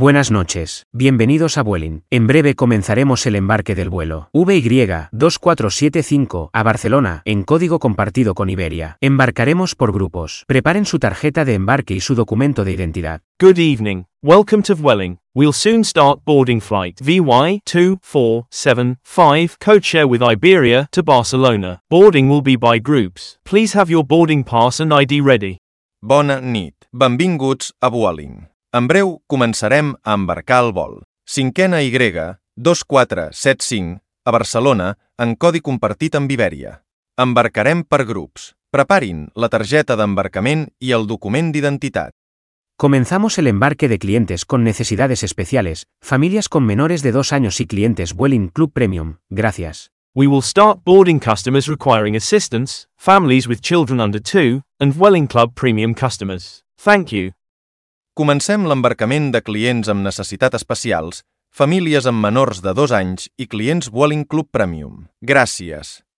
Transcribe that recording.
Buenas noches, bienvenidos a Vueling. En breve comenzaremos el embarque del vuelo VY2475 a Barcelona, en código compartido con Iberia. Embarcaremos por grupos. Preparen su tarjeta de embarque y su documento de identidad. Good evening, welcome to Vueling. We'll soon start boarding flight VY2475 codeshare with Iberia to Barcelona. Boarding will be by groups. Please have your boarding pass and ID ready. Bona nit, benvinguts a Vueling. En breu començarem a embarcar el vol. 5ena Y2475 a Barcelona en codi compartit amb Iberia. Embarcarem per grups. Preparin la targeta d'embarcament i el document d'identitat. Comenzamos el embarque de clientes con necesidades especiales, familias con menores de 2 años y clientes Vueling Club Premium. Gracias. We will start boarding customers requiring assistance, families with children under 2, and Vueling Club Premium customers. Thank you. Comencem l'embarcament de clients amb necessitats especials, famílies amb menors de 2 anys i clients Vueling Club Premium. Gràcies.